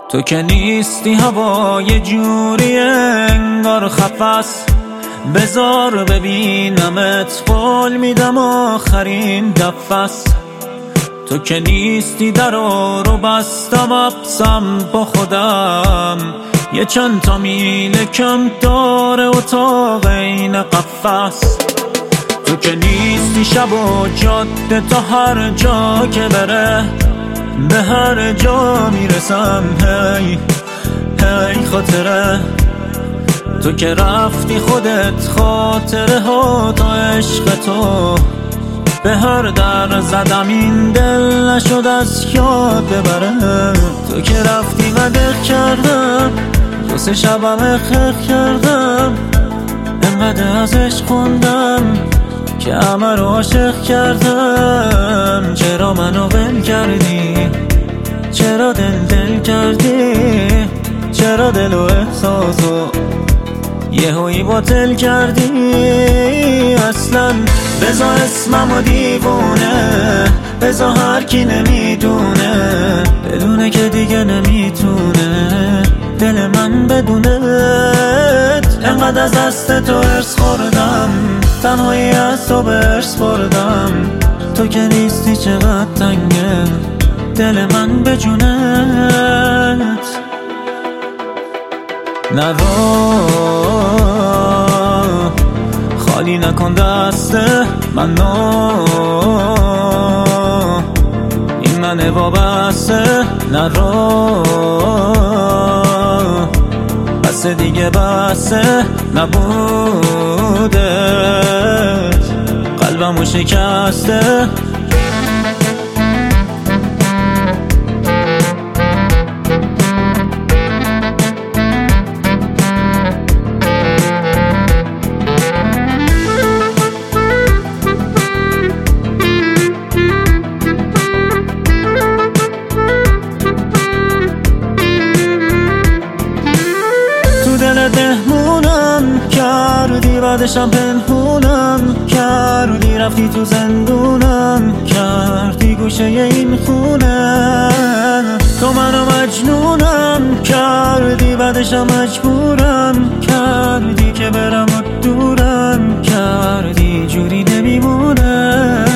تو که نیستی هوا یه جوری انگار خفس، بذار ببینمت قول میدم آخرین دفعس. تو که نیستی درو بستم ابسم با خودم، یه چند تا میل کم داره اتاق این قفس. تو که نیستی شب و جاده تا هر جا که بره، به هر جا میرسم هی هی خاطره. تو که رفتی خودت خاطره ها تا عشق تو، به هر در زدم این دل نشد از یاد ببره. تو که رفتی و دق کردم، دو سه شبم خرخ کردم، انقدر از عشق خوندم که همه رو عاشق کردم. چرا منو ول کردی؟ چرا دل کردی؟ چرا دل و احساسو یهویی باطل کردی؟ اصلا بزا اسممو دیوونه، بزا هر کی نمیدونه، بدونه که دیگه نمیتونه دل من بدونت. انقدر از دست تو ارس خوردم، تنهایی از تو برس بردم. تو که نیستی چقدر تنگه دل من به جونت. نرو خالی نکن دست منو، این منه وابسته. نرو بس دیگه بسته نبودت، قلبمو شکسته. دهمونم کردی، بعدشم پنهونم کردی، رفتی تو زندونم کردی گوشه این خونه. تو منو مجنونم کردی، بعدشم مجبورم کردی که برم و دورم کردی، جوری نمیمونه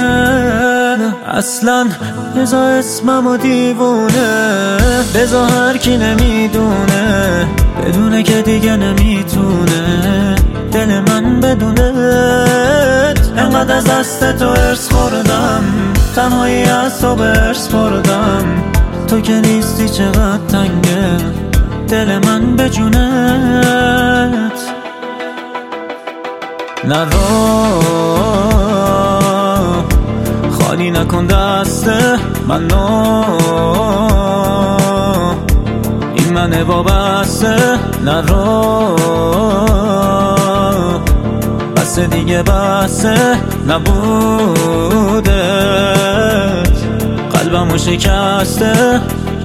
اصلا. بزا اسممو دیوونه، بزا هر کی نمیدونه، بدونه که دیگه نمیتونه دل من بدونت. انقدر از دست تو ارس خوردم، تنهایی از تو برس بردم. تو که نیستی چقدر تنگه دل من به جونت. نرو خالی نکن دست منو، این منه وابسته. نرو بس دیگه بسته نبودت، قلبمو شکسته.